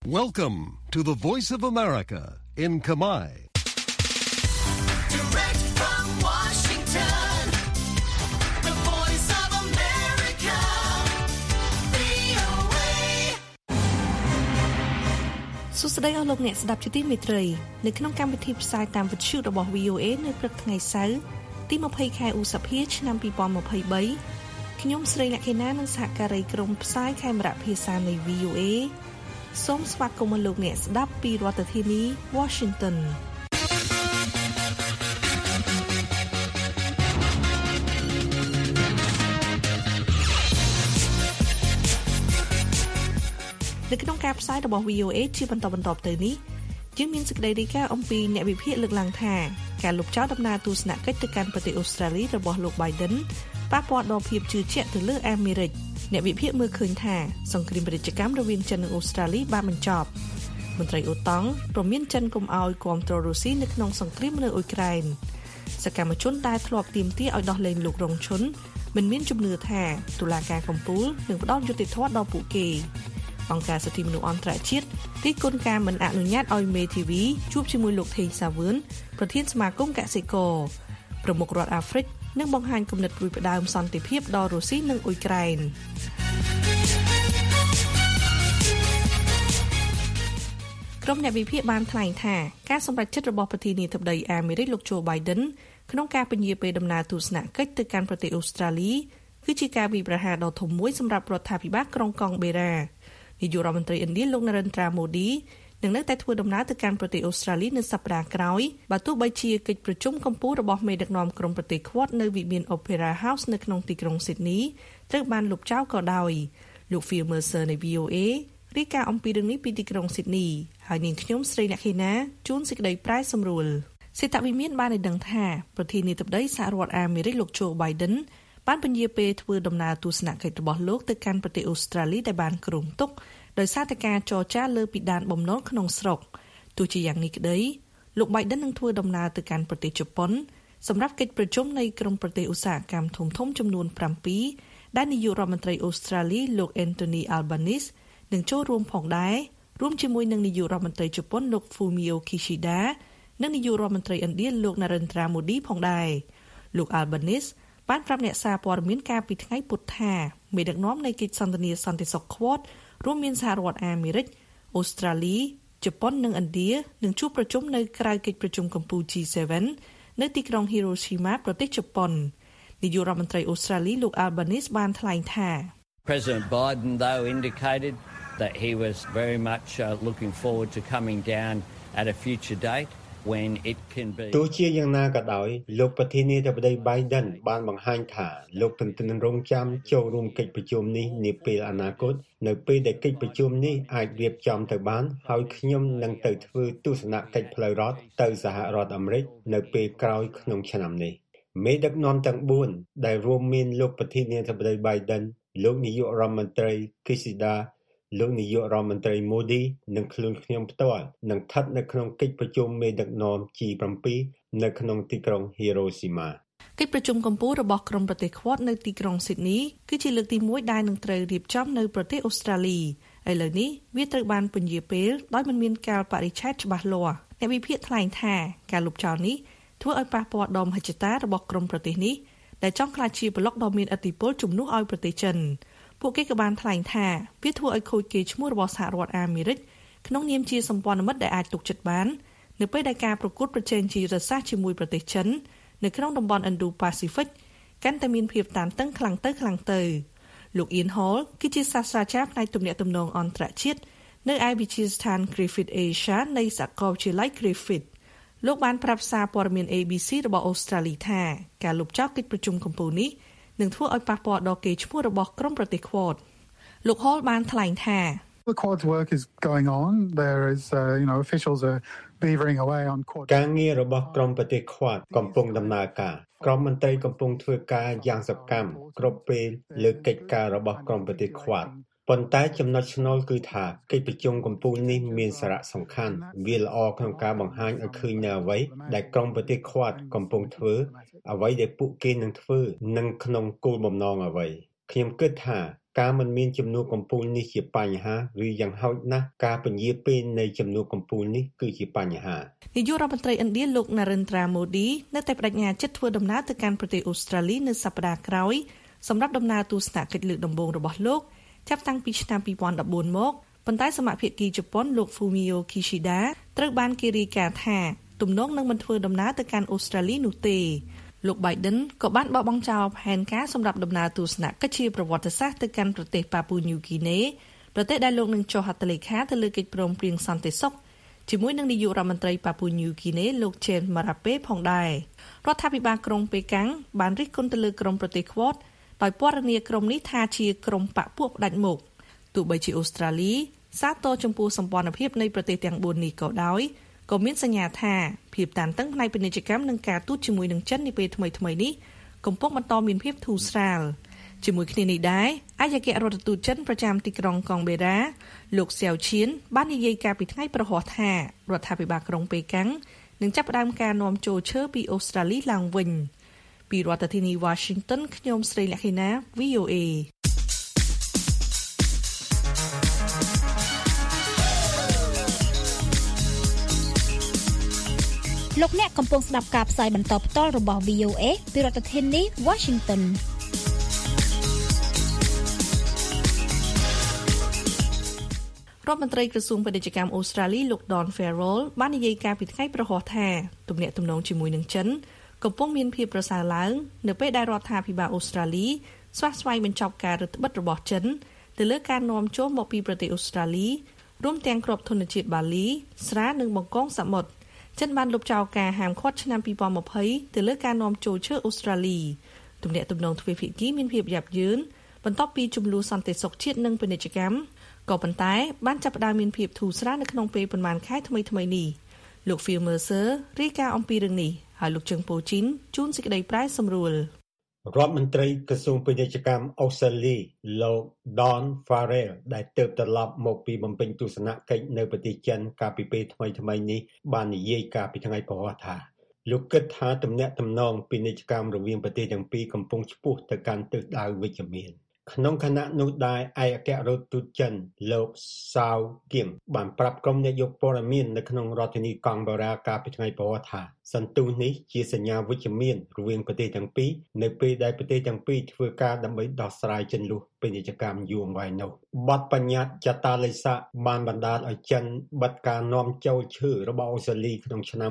Welcome to the Voice of America in Kamai. Direct from Washington, the Voice of America, VOA. សួស្តីអស់លោកអ្នកស្ដាប់ជាទីមេត្រីនៅក្នុងកម្មវិធីផ្សាយតាមវិទ្យុរបស់ VOA នៅព្រឹកថ្ងៃសៅរ៍ទី20ខែឧសភាឆ្នាំ2023ខ្ញុំស្រីលក្ខិណានិងសហការីក្រុមផ្សាយខេមរៈភាសានៃ VOA សូមស្វាគមន៍លោកអ្នកស្ដាប់ពីរដ្ឋធានី Washington នៅក្នុងការផ្សាយរបស់ VOA ជាបន្តទៅនេះយើងមានសេចក្តីរាយការណ៍អំពីអ្នកវិភាគលើកឡើងថាការលុបចោលដំណើរទស្សនកិច្ចទៅកាន់ប្រទេសអូស្ត្រាលីរបស់លោក Biden ប៉ះពាល់ដល់ភាពជឿជាក់ទៅលើអាមេរិកអ្នកវិភាគមើលឃើញថាសង្គ្រាមពាណិជ្ជកម្មរវាងចិននិងអូស្ត្រាលីបានបញ្ចប់មន្ត្រីអូតង់ព្រមានចិនកុំឲ្យគាំទ្ររុស្ស៊ីនៅក្នុងសង្គ្រាមនៅអ៊ុយក្រែនសកម្មជនដែលធ្លាប់ទាមទារឲ្យដោះលែងលោករងឈុនមិនមានជំនឿថាតុលាការកំពូលនឹងផ្ដល់យុត្តិធម៌ដល់ពួកគេអង្គការសិទ្ធិមនុស្សអន្តរជាតិទីគុណការមិនអនុញ្ញាតឲ្យមេធាវីជួបជាមួយលោកថេងសាវឿនប្រធានសមាគមកសិករប្រមុខរដ្ឋអាហ្វ្រិកនឹងបង្ហាញគំនិតព្រួយផ្ដើមសន្តិភាពដល់រុស្ស៊ីនិងអ៊ុយក្រែនក្រុមអ្នកវិភាគបានថ្លែងថាការសម្រេចចិត្តរបស់ប្រធានាធិបតីអាមេរិកលោកโจ Biden ក្នុងការពន្យាពេលដំណើរទស្សនកិច្ចទៅកាន់ប្រទេសអូស្ត្រាលីគឺជាការវាយប្រហារដ៏ធំមួយសម្រាប់រដ្ឋាភិបាលក្រុងកង់បេរ៉ានាយករដ្ឋមន្ត្រីឥណ្ឌាលោក Narendra Modi នឹងនៅតែធ្វើដំណើរទៅកាន់ប្រទេសអូស្ត្រាលីនៅសប្តាហ៍ក្រោយបើទោះបីជាកិច្ចប្រជុំកំពូលរបស់មេដឹកនាំក្រុមប្រទេស Quad នៅវិមាន Opera House នៅក្នុងទីក្រុង Sydney ត្រូវបានលុបចោលក៏ដោយលោក Phil Mercer នៃ VOA រាយការណ៍អំពីរឿងនេះពីទីក្រុង Sydney ហើយនាងខ្ញុំស្រីលក្ខិណាជួនសេចក្តីប្រែសម្រួលសេដ្ឋវិមានបានឲ្យដឹងថាប្រធានាធិបតីសហរដ្ឋអាមេរិកលោក Joe Biden បានពន្យាពេលធ្វើដំណើរទស្សនកិច្ចរបស់លោកទៅកាន់ប្រទេសអូស្ត្រាលីដែលបានគ្រោងទុកដោយសារតែការចរចាលើពីដានបំណុលក្នុងស្រុកទោះជាយ៉ាងនេះក្តីលោក Biden នឹងធ្វើដំណើរទៅកាន់ប្រទេសជប៉ុនសម្រាប់កិច្ចប្រជុំនៃក្រុមប្រទេសឧស្សាហកម្មធំៗចំនួន7ដែលនាយករដ្ឋមន្ត្រីអូស្ត្រាលីលោក Anthony Albanese នឹងចូលរួមផងដែររួមជាមួយនឹងនាយករដ្ឋមន្ត្រីជប៉ុនលោក Fumio Kishida និងនាយករដ្ឋមន្ត្រីឥណ្ឌាលោក Narendra Modi ផងដែរលោក Albanese បានប្រាប់អ្នកសារព័ត៌មានកាលពីថ្ងៃពុធថាមេដឹកនាំនៃកិច្ចសន្ទនាសន្តិសុខ Quad រួមមានសហរដ្ឋអាមេរិកអូស្ត្រាលីជប៉ុននិងឥណ្ឌានឹងជួបប្រជុំនៅក្រៅកិច្ចប្រជុំកំពូល G7 នៅទីក្រុង Hiroshima ប្រទេសជប៉ុននាយករដ្ឋមន្ត្រីអូស្ត្រាលីលោក Albanese បានថ្លែងថា President Biden though indicated that he was very much looking forward to coming down at a future date when it can be ទោះជាយ៉ាងណាក៏ដោយលោកប្រធានាធិបតី Biden បានបង្ហាញថាលោកទន្ទឹងរង់ចាំចូលរួមកិច្ចប្រជុំនេះនាពេលអនាគតនៅពេលដែលកិច្ចប្រជុំនេះអាចរៀបចំទៅបានហើយខ្ញុំនឹងទៅធ្វើទស្សនកិច្ចផ្លូវរដ្ឋទៅសហរដ្ឋអាមេរិកនៅពេលក្រោយក្នុងឆ្នាំនេះមេដឹកនាំទាំង4ដែលរួមមានលោកប្រធានាធិបតី Biden លោកនាយករដ្ឋមន្ត្រី Kishidaលោកនាយករដ្ឋមន្ត្រី Modi និងខ្លួនខ្ញុំផ្ទាល់នឹងស្ថិតនៅក្នុងកិច្ចប្រជុំមេដឹកនាំ G7 នៅក្នុងទីក្រុង Hiroshima កិច្ចប្រជុំកំពូលរបស់ក្រុមប្រទេស Quad នៅទីក្រុង Sydney គឺជាលើកទី1ដែលនឹងត្រូវរៀបចំនៅប្រទេសអូស្ត្រាលីឥឡូវនេះវាត្រូវបានពន្យាពេលដោយមិនមានកាលបរិច្ឆេទច្បាស់លាស់អ្នកវិភាគថ្លែងថាការលុបចោលនេះធ្វើឲ្យប៉ះពាល់ដល់មហិច្ឆតារបស់ក្រុមប្រទេសនេះដែលចង់ក្លាយជាប្លុកដ៏មានឥទ្ធិពលជំនួសឲ្យប្រទេសចិនពួកគេក៏បានថ្លែងថាវាធ្វើឲ្យខូចកេរ្តិ៍ឈ្មោះរបស់សហរដ្ឋអាមេរិកក្នុងនាមជាសម្ព័ន្ធមិត្តដែលអាចទុកចិត្តបាននៅពេលដែលការប្រកួតប្រជែងជាយុទ្ធសាស្ត្រជាមួយប្រទេសចិននៅក្នុងតំបន់ Indo-Pacific កាន់តែមានភាពតានតឹងខ្លាំងទៅលោក Ian Hall គឺជាសាស្ត្រាចារ្យផ្នែកទំនាក់ទំនងអន្តរជាតិនៅឯវិទ្យាស្ថាន Griffith Asia នៃសាកលវិទ្យាល័យ Griffith លោកបានប្រាប់សារព័ត៌មាន ABC របស់អូស្ត្រាលីថាការលុបចោលកិច្ចប្រជុំកំពូលនេះនឹងធ្វើឲ្យប៉ះពាល់ដល់កេរ្តិ៍ឈ្មោះរបស់ក្រុមប្រទេស Quad លោក Hall បានថ្លែងថា The Quad's work is going on. There is, officials are beavering away on Quad. ការងាររបស់ក្រុមប្រទេស Quad កំពុងដំណើរការក្រុមមន្ត្រីកំពុងធ្វើការយ៉ាងសកម្មគ្រប់ពេលលើកិច្ចការរបស់ក្រុមប្រទេស Quad ប៉ុន្តែចំណុចឆ្នូលគឺថាកិច្ចប្រជុំកំពូលនេះមានសារៈសំខាន់វាល្អក្នុងការបង្ហាញឲ្យឃើញនៅអ្វីដែលក្រុមប្រទេស Quad កំពុងធ្វើអ្វីដែលពួកគេនឹងធ្វើនិងក្នុងគោលបំណងអ្វីខ្ញុំគិតថាការមិនមានជំនួសកំពូលនេះជាបញ្ហាឬយ៉ាងហោចណាស់ការពន្យាពេលនៃជំនួសកំពូលនេះគឺជាបញ្ហានាយករដ្ឋមន្ត្រីឥណ្ឌាលោក Narendra Modi នៅតែបដិញ្ញាចិត្តធ្វើដំណើរទៅកាន់ប្រទេសអូស្ត្រាលីនៅសប្តាហ៍ក្រោយសម្រាប់ដំណើរទស្សនកិច្ចលើកដំបូងរបស់លោកចាប់តាំងពីឆ្នាំ2014មកប៉ុន្តែសមាភិកីជប៉ុនលោក Fumio Kishida ត្រូវបានគេរាយការណ៍ថាទំនងនឹងមិនធ្វើដំណើរទៅកាន់អូស្ត្រាលីនោះទេលោក Biden ក៏បានបោះបង់ចោលផែនការសម្រាប់ដំណើរទស្សនកិច្ចជាប្រវត្តិសាស្ត្រទៅកាន់ប្រទេស Papua New Guinea ប្រទេសដែលលោកនឹងចុះហត្ថលេខាទៅលើកិច្ចព្រមព្រៀងសន្តិសុខជាមួយនឹងនាយករដ្ឋមន្ត្រី Papua New Guinea លោក James Marape ផងដែររដ្ឋាភិបាលក្រុងប៉េកាំងបានរិះគន់ទៅលើក្រុមប្រទេស Quad ដោយពណ៌នាក្រុមនេះថាជាក្រុមបកពួកផ្ដាច់មុខទោះបីជាអូស្ត្រាលីសាទរចំពោះសម្ព័ន្ធភាពនៃប្រទេសទាំង4នេះក៏ដោយក៏មានសញ្ញាថាភាពតានតឹងផ្នែកពាណិជ្ជកម្មនិងការទូតជាមួយនឹងចិននាពេលថ្មីៗនេះកំពុងបន្តមានភាពធូរស្រាលជាមួយគ្នានេះដែរអគ្គរដ្ឋទូតចិនប្រចាំទីក្រុងកុងបេរ៉ាលោកសៀវឈៀនបាននិយាយកាលពីថ្ងៃប្រហ័សថារដ្ឋាភិបាលក្រុងប៉េកាំងនឹងចាប់ផ្ដើមការនាំចូលឈើពីអូស្ត្រាលីឡើងវិញពីរដ្ឋធានី Washington ខ្ញុំស្រីលក្ខិណា VOA លោកអ្នកកំពុងស្ដាប់ការផ្សាយបន្តផ្ទាល់របស់ VOA ពីរដ្ឋធានី Washington រដ្ឋមន្ត្រីក្រសួងពាណិជ្ជកម្មអូស្ត្រាលីលោក Don Farrell បាននិយាយការពីថ្ងៃប្រហ័សថាទំនាក់ទំនងជាមួយនឹងចិនកំពុងមានភាពប្រសើរឡើងនៅពេលដែលរដ្ឋាភិបាលអូស្ត្រាលីស្វះស្វែងបញ្ចប់ការរឹតបន្តឹងរបស់ចិនទៅលើការនាំចូលមកពីប្រទេសអូស្ត្រាលីរួមទាំងគ្រាប់ធនជាតិបាលីស្រានិងបង្កងសមុទ្រចិនបានលុបចោលការហាមឃាត់ឆ្នាំ2020ទៅលើការនាំចូលឈើអូស្ត្រាលីទំនាក់ទំនងទ្វេភាគីមានភាពយ៉ាប់យ៉ឺនបន្ទាប់ពីជម្លោះសន្តិសុខជាតិនិងពាណិជ្ជកម្មក៏ប៉ុន្តែបានចាប់ផ្ដើមមានភាពធូរស្រាលនៅក្នុងពេលប្រមាណខែថ្មីៗនេះលោក Phil Mercer រាយការណ៍អំពីរឿងនេះហើយលោកជើងប៉ូជីនជួនសេចក្តីប្រែសម្រួលរដ្ឋមន្ត្រីក្រសួងពាណិជ្ជកម្មអូស្ត្រាលីលោក Don Farrell ដែលទើបត្រឡប់មកពីបំពេញទស្សនកិច្ចនៅប្រទេសចិនកាលពីពេលថ្មីៗនេះបាននិយាយកាលពីថ្ងៃប្រហ័សថាលោកគិតថាទំនាក់ទំនងពាណិជ្ជកម្មរវាងប្រទេសទាំងពីរកំពុងឆ្ពោះទៅកាន់ទិសដៅវិជ្ជមានក្នុងខណៈនោះដែរឯកអគ្គរដ្ឋទូតចិនលោក Sao Kim បានប្រាប់ក្រុមអ្នកយកព័ត៌មាននៅក្នុងរដ្ឋធានីកុងបេរ៉ាកាលពីថ្ងៃប្រហ័សថាសន្ទុះនេះជាសញ្ញាវិជ្ជមានរវាងប្រទេសទាំងពីរនៅពេលដែលប្រទេសទាំងពីរធ្វើការដើម្បីដោះស្រាយជម្លោះពាណិជ្ជកម្មយូរអង្វែងនោះបទបញ្ញត្តិចតាឡេសាបានបណ្ដាលឲ្យចិនបិទការនាំចូលឈើរបស់អូស្ត្រាលីក្នុងឆ្នាំ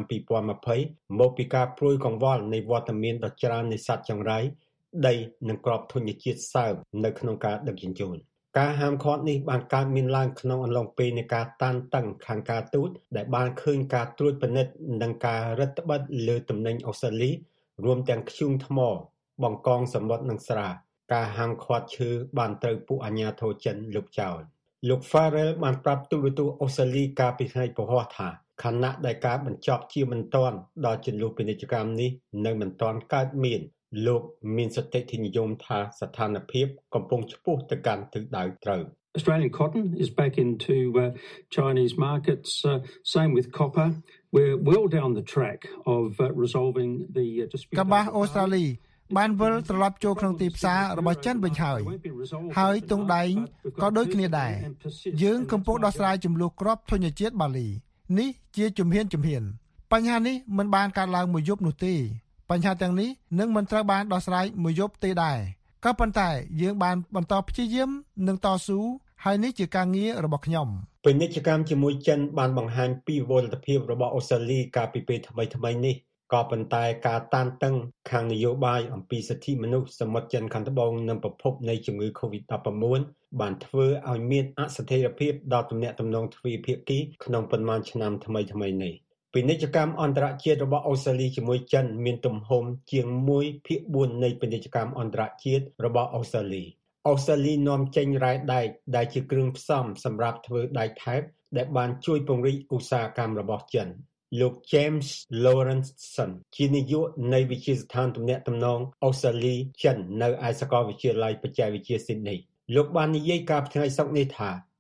2020មកពីការព្រួយកង្វល់នៃវត្តមានដ៏ច្រើននៃសត្វចង្រៃដីនិងក្របធញ្ញជាតិសើមនៅក្នុងការដឹកជញ្ជូនការហាមឃាត់នេះបានកើតមានឡើងក្នុងអំឡុងពេលនៃការតានតឹងខាងការទូតដែលបានឃើញការត្រួតពិនិត្យនិងការរឹតបន្តឹងលើទំនិញអូស្ត្រាលីរួមទាំងធ្យូងថ្មបង្កងសមុទ្រនិងស្រាការហាមឃាត់ឈើបានត្រូវពួកអាជ្ញាធរចិនលុបចោលលោក Farrell បានប្រាប់ទូរទស្សន៍អូស្ត្រាលីកាលពីថ្ងៃប្រហ័សថាខណៈដែលការបញ្ចប់ជាបន្ទាន់ដល់ជម្លោះពាណិជ្ជកម្មនេះនៅមិនទាន់កើតមានលោកមានសតិធិនិយមថាស្ថានភាពកំពុងឆ្ពោះទៅកាន់ទិសដៅត្រូវ Australian cotton is back into Chinese markets. Same with copper. We're well down the track of resolving the dispute. កប្បាសអូស្ត្រាលីបានវិលត្រឡប់ចូលក្នុងទីផ្សាររបស់ចិនវិញហើយទង់ដែងក៏ដូចគ្នាដែរយើងកំពុងដោះស្រាយជម្លោះគ្រាប់ធញ្ញជាតិបាលីនេះជាជំហានបញ្ហានេះមិនបានកើតឡើងមួយយប់នោះទេបញ្ហាទាំងនេះនឹងមិនត្រូវបានដោះស្រាយមួយយប់ទេដែរក៏ប៉ុន្តែយើងបានបន្តព្យាយាមនិងតស៊ូហើយនេះជាការងាររបស់ខ្ញុំពាណិជ្ជកម្មជាមួយចិនបានបង្ហាញពីវឌ្ឍភាពរបស់អូស្ត្រាលីកាលពីពេលថ្មីៗនេះក៏ប៉ុន្តែការតានតឹងខាងនយោបាយអំពីសិទ្ធិមនុស្សសមុទ្រចិនខាងត្បូងនិងប្រភពនៃជំងឺ COVID-19 បានធ្វើឲ្យមានអស្ថិរភាពដល់ទំនាក់ទំនងទ្វេភាគីក្នុងប៉ុន្មានឆ្នាំថ្មីៗនេះពាណិជ្ជកម្មអន្តរជាតិរបស់អូស្ត្រាលីជាមួយចិនមានទំហំជាង 1/4 នៃពាណិជ្ជកម្មអន្តរជាតិរបស់អូស្ត្រាលីអូស្ត្រាលីនាំចេញរ៉ែដែកដែលជាគ្រឿងផ្សំសម្រាប់ធ្វើដែកថែបដែលបានជួយពង្រីកឧស្សាហកម្មរបស់ចិនលោក James Lawrenson ជានាយកនៃវិទ្យាស្ថានទំនាក់ទំនងអូស្ត្រាលីចិននៅឯសាកលវិទ្យាល័យបច្ចេកវិទ្យា Sydney លោកបាននិយាយកាលពីថ្ងៃសុក្រនេះថា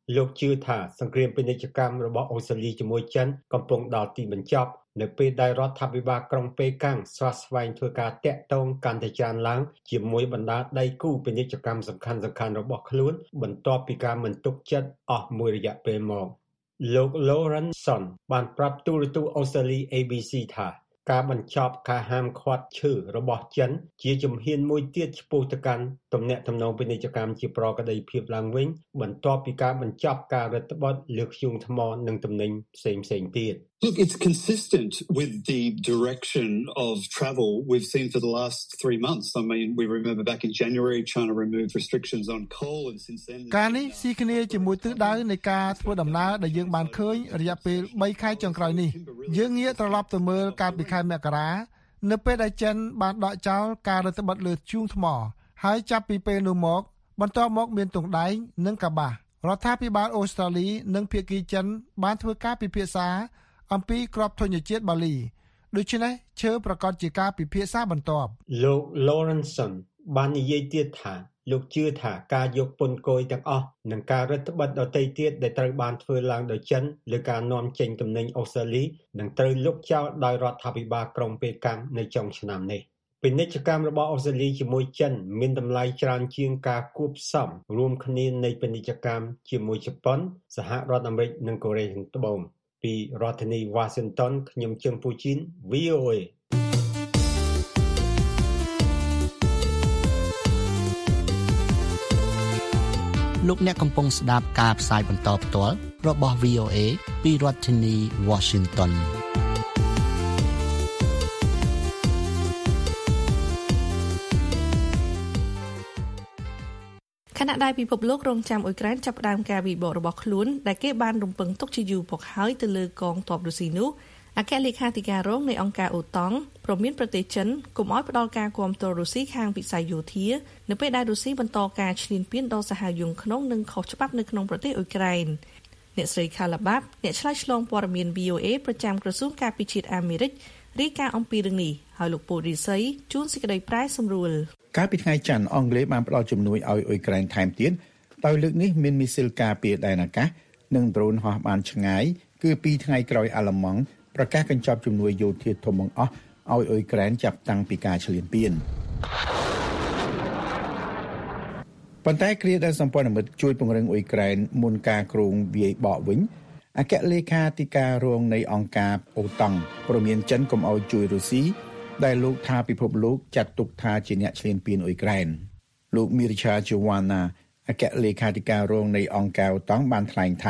លោកជឿថាសង្គ្រាមពាណិជ្ជកម្មរបស់អូស្ត្រាលីជាមួយចិនកំពុងដល់ទីបញ្ចប់នៅពេលដែលរដ្ឋាភិបាលក្រុងប៉េកាំងស្វាស្វែងធ្វើការតាក់ទងកាន់តែច្រើនឡើងជាមួយបណ្ដាដៃគូពាណិជ្ជកម្មសំខាន់ៗរបស់ខ្លួនបន្ទាប់ពីការមិនទុកចិត្តអស់មួយរយៈពេលមកលោក Lawrenson បានប្រាប់ទូរទស្សន៍អូស្ត្រាលី ABC ថាការបញ្ចប់ការហាមឃាត់ឈើរបស់ចិនជាជំហានមួយទៀតឆ្ពោះទៅកាន់ទំនាក់ទំនងពាណិជ្ជកម្មជាប្រក្រតីភាពឡើងវិញបន្ទាប់ពីការបញ្ចប់ការរដ្ឋបတ်លើធ្យូងថ្មនិងទំនិញផ្សេងៗទៀត Look, it's consistent with the direction of travel we've seen for the last 3 months. I mean, we remember back in January, China removed restrictions on coal, and since then... ការនេះស៊ីគ្នាជាមួយទិសដៅនៃការធ្វើដំណើរដែលយើងបានឃើញរយៈពេល3ខែចុងក្រោយនេះយើងងាកត្រឡប់ទៅមើលកាលពីខែមករានៅពេលដែលចិនបានដកចោលការរដ្ឋបတ်លើធ្យូងថ្មហើយចាប់ពីពេលនោះមកបន្ទាប់មកមានទង់ដែងនិងកាបាសរដ្ឋាភិបាលអូស្ត្រាលីនិងភាគីចិនបានធ្វើការពិភាក្សាអំពីក្របធញ្ញជាតិបាលីដូច្នេះឈើប្រកាសជាការពិភាក្សាបន្ទាប់លោក Lawrenson បាននិយាយទៀតថាលោកជឿថាការយកពន្ធគយទាំងអស់និងការរដ្ឋបတ်ដទៃទៀតដែលត្រូវបានធ្វើឡើងដោយចិនលើការនាំចេញទំនិញអូស្ត្រាលីនឹងត្រូវលុបចោលដោយរដ្ឋាភិបាលក្រុងប៉េកាំងនៅចុងឆ្នាំនេះពាណិជ្ជកម្មរបស់អូស្ត្រាលីជាមួយចិនមានតម្លៃច្រើនជាងការគួបផ្សំរួមគ្នានៃពាណិជ្ជកម្មជាមួយជប៉ុនសហរដ្ឋអាមេរិកនិងកូរ៉េខាងត្បូងពីរដ្ឋធានី Washington ខ្ញុំជើងពូជីន VOA លោកអ្នកកំពុងស្ដាប់ការផ្សាយបន្តផ្ទាល់របស់ VOA ពីរដ្ឋធានី Washington ខណៈដែលពិភពលោករងចាំអ៊ុយក្រែនចាប់ផ្ដើមការវិបករបស់ខ្លួនដែលគេបានរំពឹងទុកជាយូរមកហើយទៅលើកងទ័ពរុស្ស៊ីនោះអគ្គលេខាធិការរងនៃអង្គការអូតង់ព្រមមានប្រទេសចិនកុំឲ្យផ្ដល់ការគាំទ្ររុស្ស៊ីខាងវិស័យយោធានៅពេលដែលរុស្ស៊ីបន្តការឈ្លានពានដល់សហយង្គក្នុងនិងខុសច្បាប់នៅក្នុងប្រទេសអ៊ុយក្រែនអ្នកស្រី Khalabab អ្នកឆ្លើយឆ្លងព័ត៌មាន VOA ប្រចាំក្រសួងការពិតជាតិអាមេរិករាយការណ៍អំពីរឿងនេះហើយលោកពូរីស័យជួនសេចក្តីប្រែសម្រួលកាលពីថ្ងៃច័ន្ទអង់គ្លេសបានផ្ដល់ជំនួយឲ្យអ៊ុយក្រែនថែមទៀតដោយលើកនេះមានមីស៊ីលការពារដែនអាកាសនិងដ្រូនហោះបានឆ្ងាយគឺ2ថ្ងៃក្រោយអាល្លឺម៉ង់ប្រកាសកញ្ចប់ជំនួយយោធាធំបង្អស់ឲ្យអ៊ុយក្រែនចាប់តាំងពីការឈ្លានពានប៉ុន្តែគ្រាដែលសម្ព័ន្ធមិត្តជួយពង្រឹងអ៊ុយក្រែនមុនការគ្រោងវាយបកវិញអគ្គលេខាធិការរងនៃអង្គការអូតង់ព្រមានចិនកុំឲ្យជួយរុស្ស៊ីដែលលោកថាពិភពលោកចាត់ទុកថាជាអ្នកឈ្លានពានអ៊ុយក្រែនលោក Mircha Joanna អគ្គលេខាធិការរងនៃអង្គការអូតង់បានថ្លែងថា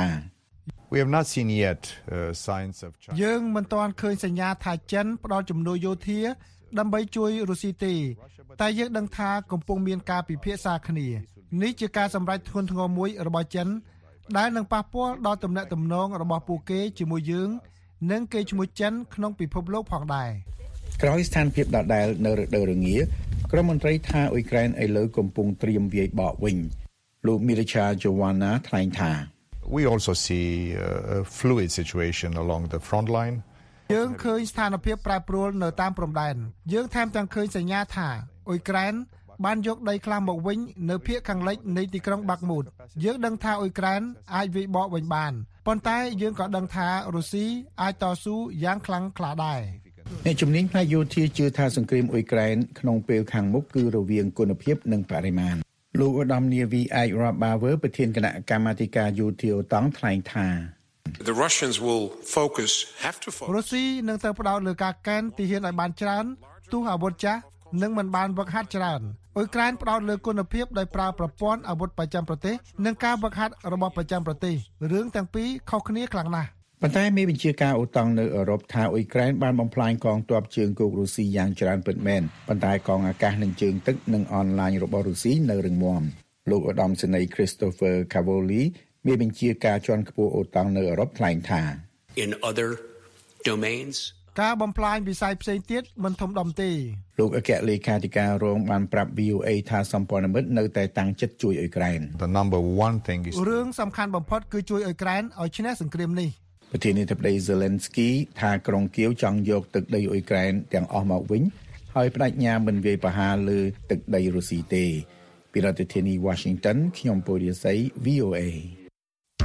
We have not seen yet signs of China យើងមិនទាន់ឃើញសញ្ញាថាចិនផ្ដល់ជំនួយយោធាដើម្បីជួយរុស្ស៊ីទេតែយើងដឹងថាកំពុងមានការពិភាក្សាគ្នានេះជាការសម្រេចធ្ងន់ធ្ងរមួយរបស់ចិនដែលនឹងប៉ះពាល់ដល់ទំនាក់ទំនងរបស់ពួកគេជាមួយយើងនិងគេឈ្មោះចិនក្នុងពិភពលោកផងដែរក្រោយស្ថានភាពដដែលនៅរដូវរងាក្រុមមន្ត្រីថាអ៊ុយក្រែនឥឡូវកំពុងត្រៀមវាយបកវិញលោក Mircha Joanna ថ្លែងថា We also see a fluid situation along the front line យើងឃើញស្ថានភាពប្រែប្រួលនៅតាមព្រំដែនយើងថែមទាំងឃើញសញ្ញាថាអ៊ុយក្រែនបានយកដីខ្លះមកវិញនៅភាគខាងលិចនៃទីក្រុងបាក់មូតយើងដឹងថាអ៊ុយក្រែនអាចវាយបកវិញបានប៉ុន្តែយើងក៏ដឹងថារុស្ស៊ីអាចតស៊ូយ៉ាងខ្លាំងក្លាដែរអ្នកជំនាញផ្នែកយោធាជឿថាសង្គ្រាមអ៊ុយក្រែនក្នុងពេលខាងមុខគឺរវាងគុណភាពនិងបរិមាណលោកឧត្តមនាវីឯក Rob Bauer ប្រធានគណៈកម្មាធិការយោធាអូតង់ថ្លែងថា The Russians will have to focus រុស្ស៊ីនឹងទៅផ្ដោតលើការកេណ្ឌទីហ៊ានឲ្យបានច្រើនទោះអាវុធចាស់និងមិនបានវឹកហាត់ច្រើនអ៊ុយក្រែនផ្ដោតលើគុណភាពដោយប្រើប្រព័ន្ធអាវុធប្រចាំប្រទេសនិងការវឹកហាត់របស់ប្រចាំប្រទេសរឿងទាំងពីរខុសគ្នាខ្លាំងណាស់ប៉ុន្តែមេបញ្ជាការអូតង់នៅអឺរ៉ុបថាអ៊ុយក្រែនបានបំផ្លាញកងទ័ពជើងគោករុស្ស៊ីយ៉ាងច្រើនពិតមែនប៉ុន្តែកងអាកាសនិងជើងទឹកនិងអនឡាញរបស់រុស្ស៊ីនៅរឹងមាំលោកឧត្តមសេនីយ៍ Christopher Cavoli មេបញ្ជាការជាន់ខ្ពស់អូតង់នៅអឺរ៉ុបថ្លែងថា In other domains ការបំផ្លាញវិស័យផ្សេងទៀតមិនធំដុំទេលោកអគ្គលេខាធិការរងបានប្រាប់ VOA ថាសម្ព័ន្ធមិត្តនៅតែតាំងចិត្តជួយអ៊ុយក្រែន The number one thing is រឿងសំខាន់បំផុតគឺជួយអ៊ុយក្រែនឲ្យឈ្នះសង្គ្រាមនេះប្រធានាធិបតី Zelensky ថាក្រុងគៀវចង់យកទឹកដីអ៊ុយក្រែនទាំងអស់មកវិញហើយបដិញ្ញាមិនវាយប្រហារលើទឹកដីរុស្ស៊ីទេពីរដ្ឋធានី Washington ខ្ញុំពូរីស័យ VOA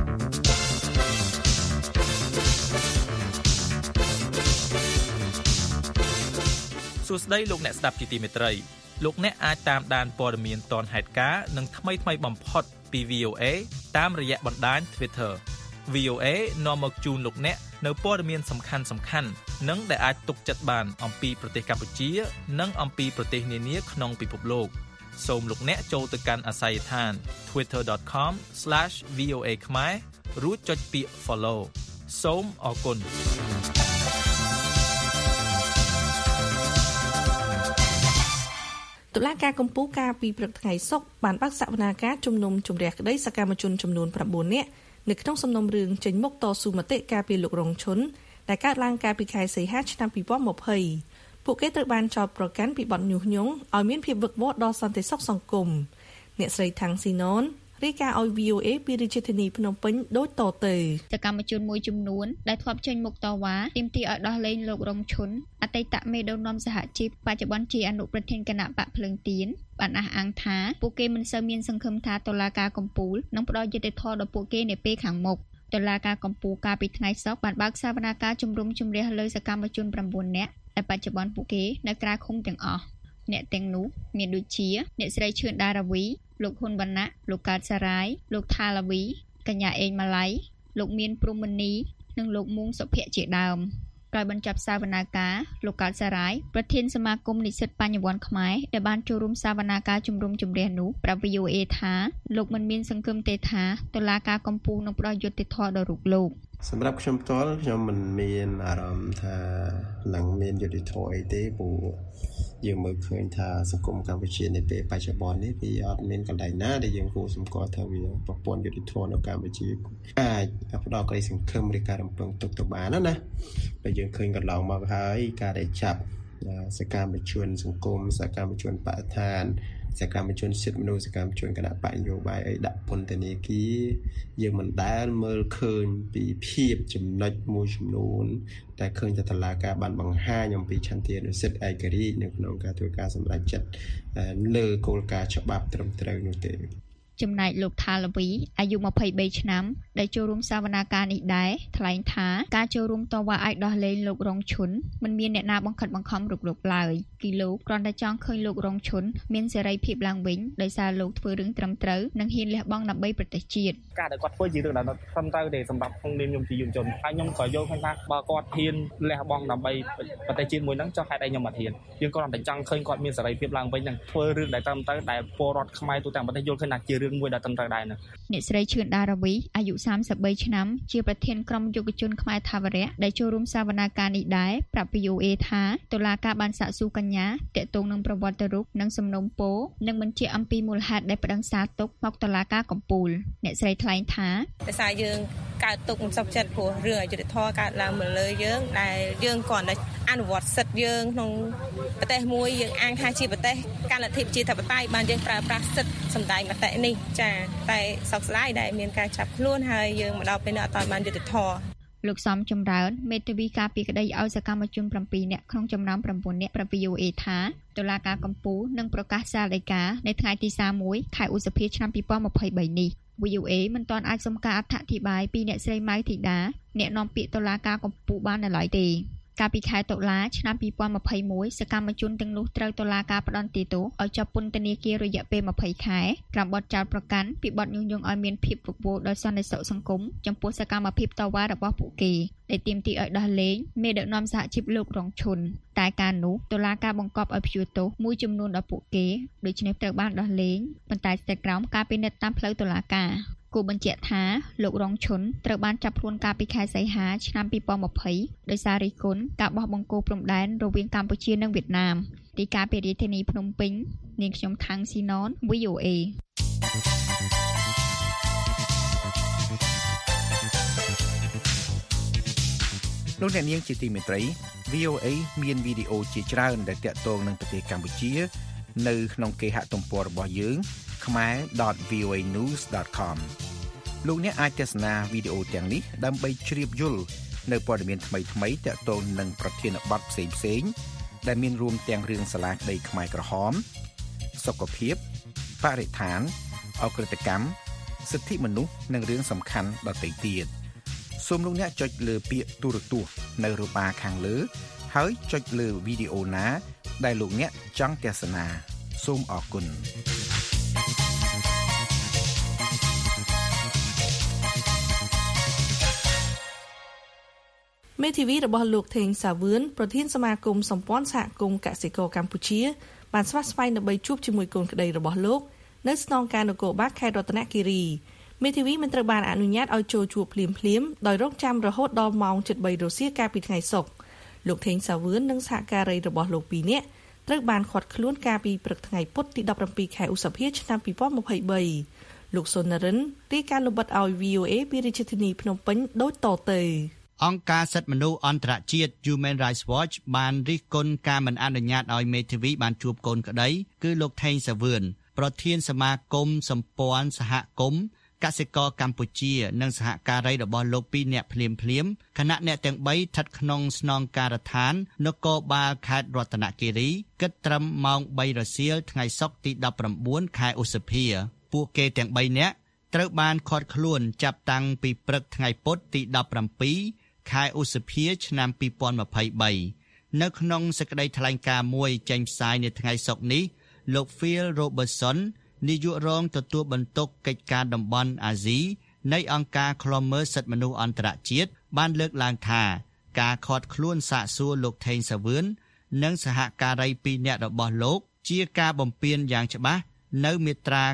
សួស្តីលោកអ្នកស្ដាប់ជាទីមេត្រីលោកអ្នកអាចតាមដានព័ត៌មានទាន់ហេតុការណ៍និងថ្មីៗបំផុតពី VOA តាមរយៈបណ្ដាញ Twitter VOA នាំមកជូនលោកអ្នកនៅព័ត៌មានសំខាន់ៗនិងដែលអាចទុកចិត្តបានអំពីប្រទេសកម្ពុជានិងអំពីប្រទេសនានាក្នុងពិភពលោកសូមលោកអ្នកចូលទៅកាន់អាសយដ្ឋាន twitter.com/voa ខ្មែររួចចុចពាក្យ follow សូមអរគុណតុលាការកំពូលកាលពីព្រឹកថ្ងៃសុក្របានបើកសវនាការជំនុំជម្រះក្តីសកម្មជនចំនួន9នាក់នៅក្នុងសំណុំរឿងចេញមុខតស៊ូមតិការពីលោករងឈុនដែលកើតឡើងកាលពីខែសីហាឆ្នាំ2020ពួកគេត្រូវបានចោទប្រកាន់ពីបទញុះញង់ឲ្យមានភាពវឹកវរដល់សន្តិសុខសង្គមអ្នកស្រីថាំងស៊ីណនរាយការណ៍ឲ្យ VOA ពីរាជធានីភ្នំពេញដូចតទៅសកម្មជនមួយចំនួនដែលធ្លាប់ចេញមុខតវ៉ាទាមទារឲ្យដោះលែងលោករងឈុនអតីតមេដឹកនាំសហជីពបច្ចុប្បន្នជាអនុប្រធានគណៈបកភ្លើងទៀនបានអះអាងថាពួកគេមិនសូវមានសង្ឃឹមថាតុលាការកំពូលនឹងផ្ដល់យុត្តិធម៌ដល់ពួកគេនាពេលខាងមុខតុលាការកំពូលកាលពីថ្ងៃសុក្របានបើកសវនាការជំរុំជម្រះលើសកម្មជន9នាក់ដែលបច្ចុប្បន្នពួកគេនៅក្រៅឃុំទាំងអស់អ្នកទាំងនោះមានដូចជាអ្នកស្រីឈឿនដារាវីលោកហ៊ុនវណ្ណៈលោកកើតសារាយលោកថាឡាវីកញ្ញាអេងម៉ាឡៃលោកមានព្រំមនីនិងលោកមួងសុភ័ក្រជាដើមក្រោយបញ្ចប់សវនាការលោកកើតសារាយប្រធានសមាគមនិស្សិតបញ្ញវន្តខ្មែរដែលបានចូលរួមសវនាការជំរុំជម្រះនោះប្រាប់ VOA ថាលោកមិនមានសង្ឃឹមទេថាតុលាការកំពូលនឹងផ្ដល់យុត្តិធម៌ដល់រូបលោកសម្រាប់ខ្ញុំផ្ទាល់ខ្ញុំមិនមានអារម្មណ៍ថានឹងមានយុត្តិធម៌អីទេព្រោះយើងមើលឃើញថាសង្គមកម្ពុជានៅពេលបច្ចុប្បន្ននេះវាអត់មានកន្លែងណាដែលយើងគួរសម្គាល់ថាវាប្រព័ន្ធយុត្តិធម៌នៅកម្ពុជាអាចផ្ដល់ក្តីសង្ឃឹមឬការរំពឹងទុកទៅបានណាដែលយើងឃើញកន្លងមកហើយការដែលចាប់សកម្មជនសង្គមសកម្មជនបរិស្ថានសកម្មជនសិទ្ធិមនុស្សសកម្មជនគណៈបកនយោបាយឲ្យដាក់ពន្ធនាគារយើងមិនដែលមើលឃើញពីភាពចំណុចមួយចំនួនតែឃើញថាតុលាការបានបង្ហាញអំពីឆន្ទានុសិទ្ធិឯករាជ្យនៅក្នុងការធ្វើការសម្រេចចិត្តលើគោលការណ៍ច្បាប់ត្រឹមត្រូវនោះទេចំណែកលោកថាឡាវីអាយុ23ឆ្នាំដែលចូលរួមសវនាការនេះដែរថ្លែងថាការចូលរួមតវ៉ាឲ្យដោះលែងលោករងឈុនមិនមានអ្នកណាបង្ខិតបង្ខំរុកឡើយគឺលោកគ្រាន់តែចង់ឃើញលោករងឈុនមានសេរីភាពឡើងវិញដោយសារលោកធ្វើរឿងត្រឹមត្រូវនិងហ៊ានលះបង់ដើម្បីប្រទេសជាតិការដែលគាត់ធ្វើជារឿងដែលត្រឹមត្រូវទេសម្រាប់ក្នុងនាមខ្ញុំជាយុវជនហើយខ្ញុំក៏យល់ឃើញថាបើគាត់ហ៊ានលះបង់ដើម្បីប្រទេសជាតិមួយហ្នឹងចុះហេតុអីខ្ញុំអត់ហ៊ានយើងគ្រាន់តែចង់ឃើញគាត់មានសេរីភាពឡើងវិញនិងធ្វើរឿងដែលត្រឹមត្រូវដែលពលរដ្ឋខ្មែរទូទាំងប្រទេសយល់ឃើញថាជារឿងមួយដែលត្រឹមត្រូវដែរអ្នកស្រីឈឿនដារាវីអាយុ33ឆ្នាំជាប្រធានក្រុមយុវជនខ្មែរថាវរៈដែលចូលរួមសវនាការនេះដែរប្រាប់ VOA ថាតុលាការបានសាកសួរកញ្ញាទាក់ទងនឹងប្រវត្តិរូបនិងសំណុំពរនិងបញ្ជាក់អំពីមូលហេតុដែលប្តឹងសារទុកមកតុលាការកំពូលអ្នកស្រីថ្លែងថាដោយសារយើងកើតទុកមិនសុខចិត្តព្រោះរឿងអយុត្តិធម៌កើតឡើងមកលើយើងដែលយើងគ្រាន់តែអនុវត្តសិទ្ធិយើងក្នុងប្រទេសមួយយើងអាងថាជាប្រទេសការលទ្ធិប្រជាធិបតេយ្យបានយើងប្រើប្រាស់សិទ្ធិសម្ដែងមតិនេះចាតែសោកស្ដាយដែលមានការចាប់ខ្លួនហើយយើងមកដល់ពេលនេះអត់ទាន់បានយុត្តិធម៌លោកសំចម្រើនមេធាវីការពីក្តីឲ្យសកម្មជន7នាក់ក្នុងចំណោម9នាក់ប្រាប់ VOA ថាតុលាការកំពូលនឹងប្រកាសសាលដីកានៅថ្ងៃទី31ខែឧសភាឆ្នាំ2023នេះ VOA មិនទាន់អាចសុំការអធិប្បាយពីអ្នកស្រីម៉ៅធីតាអ្នកនាំពាក្យតុលាការកំពូលបាននៅឡើយទេកាលពីខែតុលាឆ្នាំ2021សកម្មជនទាំងនោះត្រូវតុលាការផ្តន្ទាទោសឲ្យជាប់ពន្ធនាគាររយៈពេល20ខែក្រោមបទចោទប្រកាន់ពីបទញុះញង់ឲ្យមានភាពវឹកវរដល់សន្តិសុខសង្គមចំពោះសកម្មភាពតវ៉ារបស់ពួកគេដែលទាមទារឲ្យដោះលែងមេដឹកនាំសហជីពលោករងឈុនតែការនោះតុលាការបង្គាប់ឲ្យព្យួរទោសមួយចំនួនដល់ពួកគេដូច្នេះត្រូវបានដោះលែងប៉ុន្តែស្ថិតក្រោមការពិនិត្យតាមផ្លូវតុលាការគូបញ្ជាក់ថាលោករងឈុនត្រូវបានចាប់ខ្លួនកាលពីខែសីហាឆ្នាំ2020ដោយសាររិះគន់ការបោះបង្គោលព្រំដែនរវាងកម្ពុជានិងវៀតណាមទីការពីរាជធានីភ្នំពេញនាងខ្ញុំថាំងស៊ីណន VOA លោកអ្នកនាងជាទីមេត្រី VOA មានវីដេអូជាច្រើនដែលទាក់ទងនឹងប្រទេសកម្ពុជានៅក្នុងគេហទំព័ររបស់យើងkhmer.voanews.com លោកអ្នកអាចទស្សនាវីដេអូទាំងនេះដើម្បីជ្រាបយល់នៅព័ត៌មានថ្មីៗទាក់ទងនឹងប្រធានបទផ្សេងៗដែលមានរួមទាំងរឿងសាលាក្តីខ្មែរក្រហមសុខភាពបរិស្ថានអក្រិតកម្មសិទ្ធិមនុស្សនិងរឿងសំខាន់ដទៃទៀតសូមលោកអ្នកចុចលើពាក្យទូរទស្សន៍នៅរបាខាងលើហើយចុចលើវីដេអូណាដែលលោកអ្នកចង់ទស្សនាសូមអរគុណមេធាវីរបស់លោកថេងសាវឿនប្រធានសមាគមសម្ព័ន្ធសហគមន៍កសិករកម្ពុជាបានស្វាស្វែងដើម្បីជួបជាមួយកូនក្តីរបស់លោកនៅស្នងការនគរបាលខេត្តរតនគិរីមេធាវីមិនត្រូវបានអនុញ្ញាតឲ្យចូលជួបភ្លាមដោយរងចាំរហូតដល់ម៉ោង 7:00 រសៀលកាលពីថ្ងៃសុក្រលោកថេងសាវឿននិងសហការីរបស់លោក2នាក់ត្រូវបានឃាត់ខ្លួនកាលពីព្រឹកថ្ងៃពុធទី17ខែឧសភាឆ្នាំ2023លោកសុននរិនរាយការណ៍លម្អិតឲ្យ VOA ពីរាជធានីភ្នំពេញដូចតទៅអង្គការសិទ្ធិមនុស្សអន្តរជាតិ Human Rights Watch បានរិះគន់ការមិនអនុញ្ញាតឲ្យមេធាវីបានជួបកូនក្តីគឺលោកថេងសាវឿនប្រធានសមាគមសម្ព័ន្ធសហគមន៍កសិករកម្ពុជានិងសហការីរបស់លោក2នាក់ភ្លាមខណៈអ្នកទាំង3ស្ថិតក្នុងស្នងការដ្ឋាននគរបាលខេត្តរតនគិរីគិតត្រឹមម៉ោង 3 រសៀលថ្ងៃសុក្រទី19ខែឧសភាពួកគេទាំង3នាក់ត្រូវបានឃាត់ខ្លួនចាប់តាំងពីព្រឹកថ្ងៃពុធទី17ខែឧសភាឆ្នាំ2023នៅក្នុងសេចក្តីថ្លែងការណ៍មួយចេញផ្សាយនៅថ្ងៃសុក្រនេះលោក Phil Robertson នាយករងទទួលបន្ទុកកិច្ចការតំបន់អាស៊ីនៃអង្គការឃ្លាំមើលសិទ្ធិមនុស្សអន្តរជាតិបានលើកឡើងថាការឃាត់ខ្លួនសាកសួរលោកថេងសាវឿននិងសហការី2នាក់របស់លោកជាការបំពានយ៉ាងច្បាស់នៅមាត្រា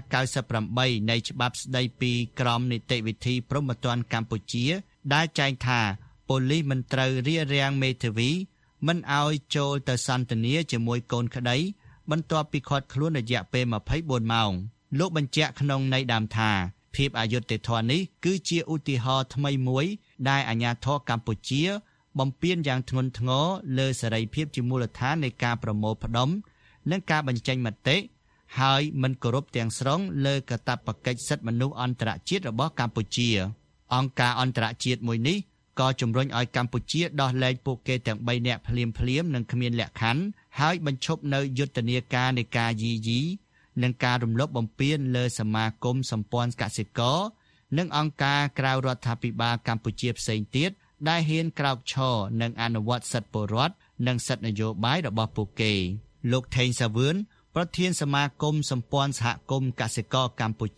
98នៃច្បាប់ស្តីពីក្រមនីតិវិធីព្រហ្មទណ្ឌកម្ពុជាដែលចែងថាប៉ូលីសមិនត្រូវរារាំងមេធាវីមិនឲ្យចូលទៅសន្ទនាជាមួយកូនក្តីបន្ទាប់ពីឃាត់ខ្លួនរយៈពេល24ម៉ោងលោកបញ្ជាក់ក្នុងន័យដើមថាភាពអយុត្តិធម៌នេះគឺជាឧទាហរណ៍ថ្មីមួយដែលអាជ្ញាធរកម្ពុជាបំពានយ៉ាងធ្ងន់ធ្ងរលើសេរីភាពជាមូលដ្ឋាននៃការប្រមូលផ្ដុំនិងការបញ្ចេញមតិហើយមិនគោរពទាំងស្រុងលើកាតព្វកិច្ចសិទ្ធិមនុស្សអន្តរជាតិរបស់កម្ពុជាអង្គការអន្តរជាតិមួយនេះក៏ជំរុញឲ្យកម្ពុជាដោះលែងពួកគេទាំង3នាក់ភ្លាមនិងគ្មានលក្ខខណ្ឌហើយបញ្ឈប់នៅយុទ្ធនាការនៃការយីជីនិងការរំលោភបំពានលើសមាគមសម្ព័ន្ធកសិករនិងអង្គការក្រៅរដ្ឋាភិបាលកម្ពុជាផ្សេងទៀតដែលហ៊ានក្រោកឈរនិងអនុវត្តសិទ្ធិពលរដ្ឋនិងសិទ្ធិនយោបាយរបស់ពួកគេលោកថេងសាវឿនប្រធានសមាគមសម្ព័ន្ធសហគមន៍កសិករកម្ពុជា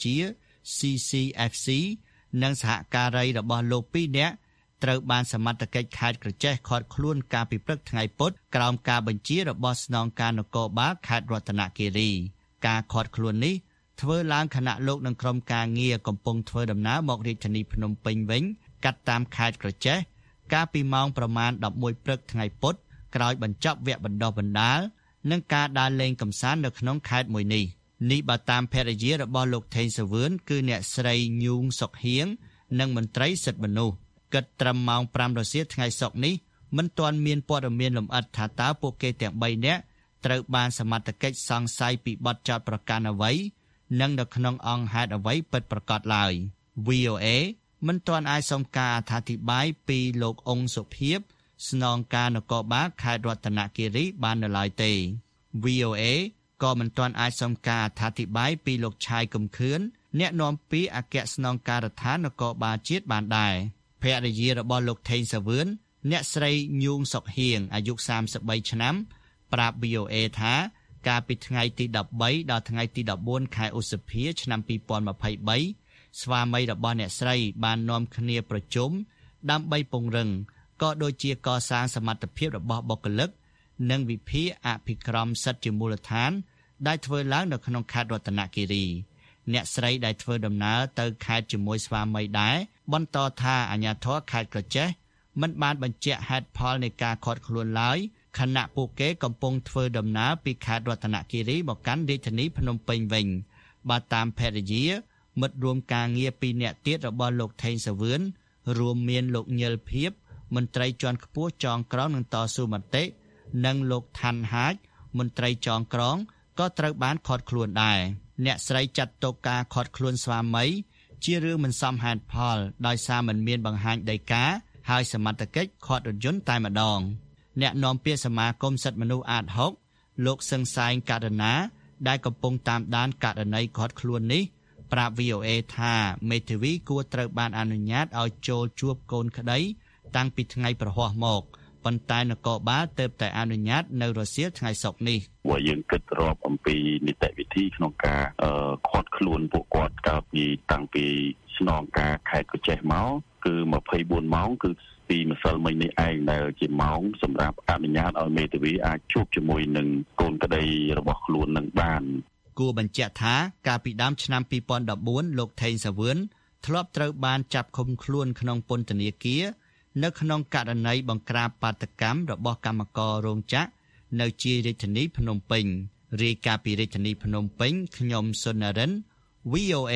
CCFC និងសហការីរបស់លោក2នាក់ត្រូវបានសមត្ថកិច្ចខេត្តក្រចេះឃាត់ខ្លួនកាលពីព្រឹកថ្ងៃពុធក្រោមការបញ្ជារបស់ស្នងការនគរបាលខេត្តរតនគិរីការឃាត់ខ្លួននេះធ្វើឡើងខណៈលោកនិងក្រុមការងារកំពុងធ្វើដំណើរមករាជធានីភ្នំពេញវិញកាត់តាមខេត្តក្រចេះកាលពីម៉ោងប្រមាណ11ព្រឹកថ្ងៃពុធក្រោយបញ្ចប់វគ្គបណ្ដុះបណ្ដាលនិងការដើរលេងកម្សាន្តនៅក្នុងខេត្តមួយនេះបើតាមភរិយារបស់លោកថេងសាវឿនគឺអ្នកស្រីញូងសុកហៀងនិងមន្ត្រីសិទ្ធិមនុស្សគិតត្រឹមម៉ោង 5 រសៀលថ្ងៃសុក្រនេះមិនទាន់មានព័ត៌មានលម្អិតថាតើពួកគេទាំង3នាក់ត្រូវបានសមត្ថកិច្ចសង្ស័យពីបទចោទប្រកាន់អ្វីនិងនៅក្នុងអង្គហេតុអ្វីពិតប្រាកដឡើយ VOA មិនទាន់អាចសុំការអធិប្បាយពីលោកអង្គសុភាព ស្នងការនគរបាលខេត្តរតនគិរីបាននៅឡើយទេ VOA ក៏មិនទាន់អាចសុំការអធិប្បាយពីលោកឆាយកំខឿនអ្នកនាំពាក្យអគ្គស្នងការដ្ឋាននគរបាលជាតិបានដែរភរិយារបស់លោកថេងសាវឿនអ្នកស្រីញូងសុកហៀងអាយុ33ឆ្នាំប្រាប់ VOA ថាកាលពីថ្ងៃទី13ដល់ថ្ងៃទី14ខែឧសភាឆ្នាំ2023ស្វាមីរបស់អ្នកស្រីបាននាំគ្នាប្រជុំដើម្បីពង្រឹងក៏ដូចជាកសាងសមត្ថភាពរបស់បុគ្គលិកនិងវិភាគអភិក្រមសិទ្ធិជាមូលដ្ឋានដែលធ្វើឡើងនៅក្នុងខេត្តរតនគិរីអ្នកស្រីដែលធ្វើដំណើរទៅខេត្តជាមួយស្វាមីដែរបន្តថាអាជ្ញាធរខេត្តក្រចេះមិនបានបញ្ជាក់ហេតុផលនៃការឃាត់ខ្លួនឡើយខណៈពួកគេកំពុងធ្វើដំណើរពីខេត្តរតនគិរីមកកាន់រាជធានីភ្នំពេញវិញបើតាមភរិយាមិត្តរួមការងារ2នាក់ទៀតរបស់លោកថេងសាវឿនរួមមានលោកញិលភៀបមន្ត្រីជាន់ខ្ពស់ចងក្រងនឹងតស៊ូមតិនិងលោកថាន់ហាជមន្ត្រីចងក្រងក៏ត្រូវបានឃាត់ខ្លួនដែរអ្នកស្រីចាត់ទុកការឃាត់ខ្លួនស្វាមីជារឿងមិនសមហេតុផលដោយសារមិនមានបង្ហាញដីកាហើយសមត្ថកិច្ចឃាត់រថយន្តតែម្ដងអ្នកនាំពាក្យសមាគមសិទ្ធិមនុស្សអាត6លោកសឹងសែងករណាដែលកំពុងតាមដានករណីឃាត់ខ្លួននេះប្រាប់ VOA ថាមេធាវីគួរត្រូវបានអនុញ្ញាតឲ្យចូលជួបកូនក្តីតាំងពីថ្ងៃប្រហ័សមកប៉ុន្តែនគរបាលទើបតែអនុញ្ញាតនៅរសៀលថ្ងៃសុក្រនេះពួកយើងគិតរាប់អំពីនីតិវិធីក្នុងការឃាត់ខ្លួនពួកគាត់កាលពីតាំងពីស្នងការខេត្តកោះចេះមកគឺ24ម៉ោងគឺពីម្សិលមិញនេះឯងដែលជាម៉ោងសម្រាប់អនុញ្ញាតឲ្យមេធាវីអាចជួបជាមួយនឹងកូនក្តីរបស់ខ្លួននឹងបានគួរបញ្ជាក់ថាកាលពីដើមឆ្នាំ2014លោកថេងសាវឿនធ្លាប់ត្រូវបានចាប់ឃុំខ្លួនក្នុងពន្ធនាគារនៅក្នុងករណីបង្ក្រាបបាតកម្មរបស់កម្មកររោងចក្រនៅជាយរាជធានីភ្នំពេញរាយការណ៍ពីរាជធានីភ្នំពេញខ្ញុំសុននរិន VOA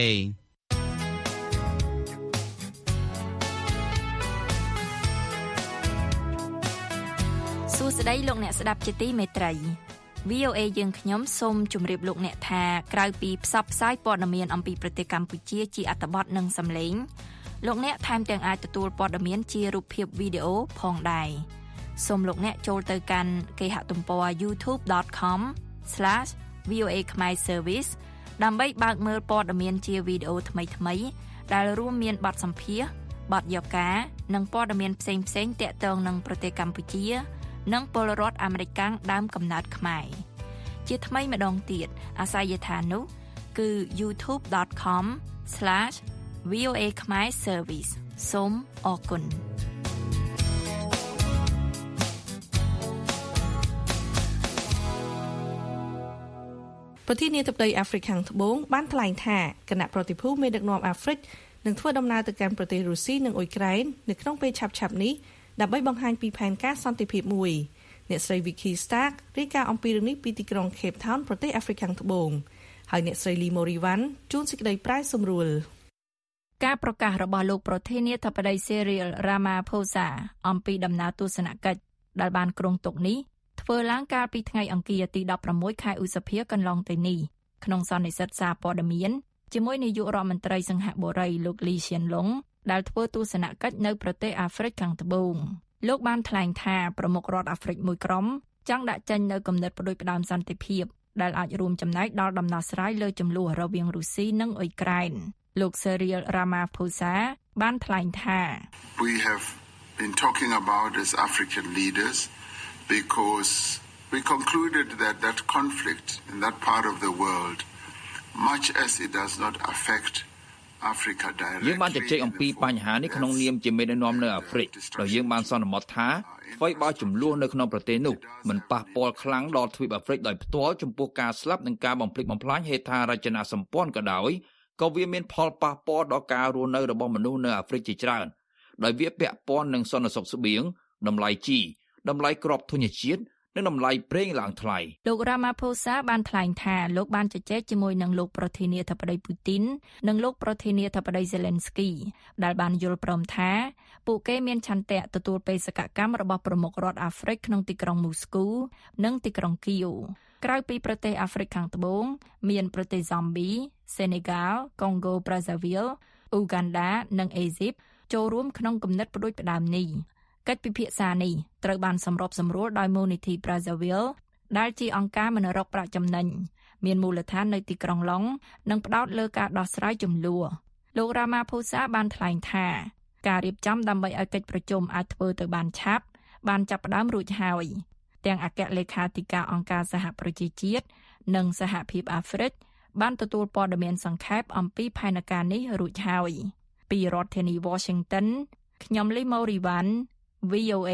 សួស្តីលោកអ្នកស្ដាប់ជាទីមេត្រី VOA យើងខ្ញុំសូមជម្រាបលោកអ្នកថាក្រៅពីផ្សព្វផ្សាយព័ត៌មានអំពីប្រទេសកម្ពុជាជាអត្ថបទនិងសំឡេងលោកអ្នកថែមទាំងអាចទទួលព័ត៌មានជារូបភាពវីដេអូផងដែរសូមលោកអ្នកចូលទៅកាន់គេហទំព័រ youtube.com/VOA Khmer Service ដើម្បីបើកមើលព័ត៌មានជាវីដេអូថ្មីៗដែលរួមមានបទសម្ភាសន៍បទយកការនិងព័ត៌មានផ្សេងៗទាក់ទងនឹងប្រទេសកម្ពុជានិងពលរដ្ឋអាមេរិកកាំងដើមកំណើតខ្មែរជាថ្មីម្ដងទៀតអាសយដ្ឋាននោះគឺ youtube.com/VOA Khmer Service សូមអរគុណប្រធានាធិបតីអាហ្វ្រិកខាងត្បូងបានថ្លែងថាគណៈប្រតិភូមេដឹកនាំអាហ្វ្រិកនឹងធ្វើដំណើរទៅកាន់ប្រទេសរុស្ស៊ីនិងអ៊ុយក្រែននៅក្នុងពេលឆាប់ៗនេះដើម្បីបង្ហាញពីផែនការសន្តិភាពមួយអ្នកស្រី Vicky Stark រាយការណ៍អំពីរឿងនេះពីទីក្រុង Cape Town ប្រទេសអាហ្វ្រិកខាងត្បូងហើយអ្នកស្រី Lee Moriwan ជួនសេចក្តីប្រែសម្រួលការប្រកាសរបស់លោកប្រធានាធិបតី Cyril Ramaphosa អំពីដំណើរទស្សនកិច្ចដែលបានគ្រោងទុកនេះធ្វើឡើងកាលពីថ្ងៃអង្គារទី16ខែឧសភាកន្លងទៅនេះក្នុងសន្និសីទសារព័ត៌មានជាមួយនាយករដ្ឋមន្ត្រីសង្ហបុរីលោក Lee Hsien Loong ដែលធ្វើទស្សនកិច្ចនៅប្រទេសអាហ្វ្រិកខាងត្បូងលោកបានថ្លែងថាប្រមុខរដ្ឋអាហ្វ្រិកមួយក្រុមចង់ដាក់ចេញនូវគំនិតផ្ដួចផ្ដើមសន្តិភាពដែលអាចរួមចំណែកដល់ដំណោះស្រាយលើជម្លោះរវាងរុស្ស៊ីនិងអ៊ុយក្រែនលោក Cyril Ramaphosa បានថ្លែងថា We have been talking about as African leaders because we concluded that conflict in that part of the world much as it does not affect Africa directly យើងបានជជែកអំពីបញ្ហានេះក្នុងនាមជាមេដឹកនាំនៅអាហ្វ្រិកដោយយើងបានសន្មតថាអ្វីបើចំនួននៅក្នុងប្រទេសនោះមិនប៉ះពាល់ខ្លាំងដល់ទ្វីបអាហ្វ្រិកដោយផ្ទាល់ចំពោះការស្លាប់និងការបំផ្លិចបំផ្លាញហេដ្ឋារចនាសម្ព័ន្ធក៏ដោយក៏វាមានផលប៉ះពាល់ដល់ការរស់នៅរបស់មនុស្សនៅអាហ្វ្រិកជាច្រើនដោយវាពាក់ព័ន្ធនឹងសន្តិសុខស្បៀងតម្លៃជីតម្លៃគ្រាប់ធញ្ញជាតិនិងតម្លៃប្រេងឡើងថ្លៃលោក Ramaphosa បានថ្លែងថាលោកបានជជែកជាមួយនឹងលោកប្រធានាធិបតី Putin និងលោកប្រធានាធិបតី Zelensky ដែលបានយល់ព្រមថាពួកគេមានឆន្ទៈទទួលបេសកកម្មរបស់ប្រមុខរដ្ឋអាហ្វ្រិកក្នុងទីក្រុងមូស្គូនិងទីក្រុងគីយ៉ូក្រៅពីប្រទេសអាហ្វ្រិកខាងត្បូងមានប្រទេស Zambia, Senegal, Congo Brazzaville, Uganda និង Egypt ចូលរួមក្នុងគំនិតផ្ដួចផ្ដើមនេះកិច្ចពិភាក្សានេះត្រូវបានសម្របសម្រួលដោយ Monity Brazzaville ដែលជាអង្គការមិនរកប្រាក់ចំណេញមានមូលដ្ឋាននៅទីក្រុងឡុងនិងផ្ដោតលើការដោះស្រាយជម្លោះលោក Ramaphosa បានថ្លែងថាការរៀបចំដើម្បីឲ្យកិច្ចប្រជុំអាចធ្វើទៅបានឆាប់បានចាប់ផ្ដើមរួចហើយទាំងអគ្គលេខាធិការអង្គការសហប្រជាជាតិនិងសហភាពអាហ្វ្រិកបានទទួលព័ត៌មានសង្ខេបអំពីផែនការនេះរួចហើយពីរដ្ឋធានី Washington ខ្ញុំ Lee Moriwan VOA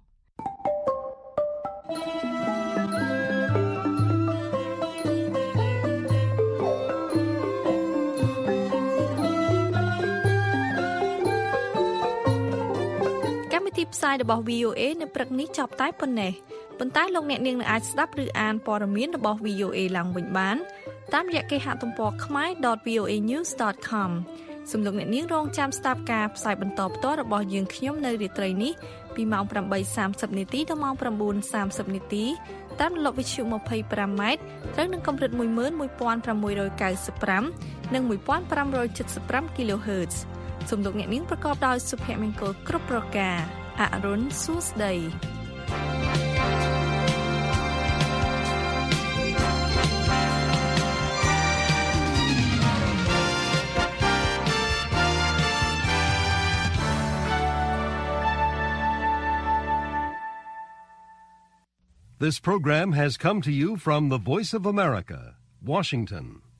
កម្មវិធីផ្សាយរបស់ VOA នៅព្រឹកនេះចប់តែប៉ុណ្ណេះប៉ុន្តែលោកអ្នកនាងនឹងអាចស្ដាប់ឬអានព័ត៌មានរបស់ VOA ឡើងវិញបានតាមរយៈគេហទំព័រ khmer.voanews.com សូមលោកអ្នកនាងរងចាំស្ដាប់ការផ្សាយបន្តផ្ទាល់របស់យើងខ្ញុំនៅរាត្រីនេះពីម៉ោង 8:30 នាទីដល់ម៉ោង 9:30 នាទីតាមរលកវិទ្យុ 25m ត្រូវនឹងកម្រិត 11695 និង 1575 kHz សូមលោកអ្នកនាងប្រកបដោយសុភមង្គលគ្រប់ប្រការអរុនសួស្តី This program has come to you from the Voice of America, Washington.